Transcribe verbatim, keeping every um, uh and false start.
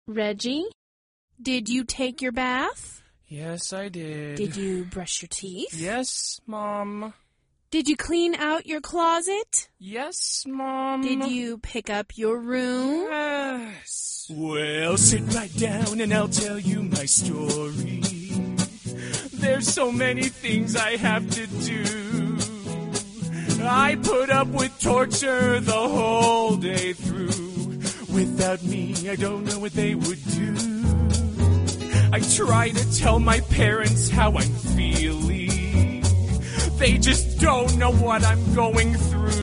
Reggie, did you take your bath? Yes, I did. Did you brush your teeth? Yes, Mom. Did you clean out your closet? Yes, Mom. Did you pick up your room? Yes. Well, sit right down and I'll tell you my story. There's so many things I have to do. I put up with torture the whole day through. Without me, I don't know what they would do. I try to tell my parents how I'm feeling. They just don't know what I'm going through.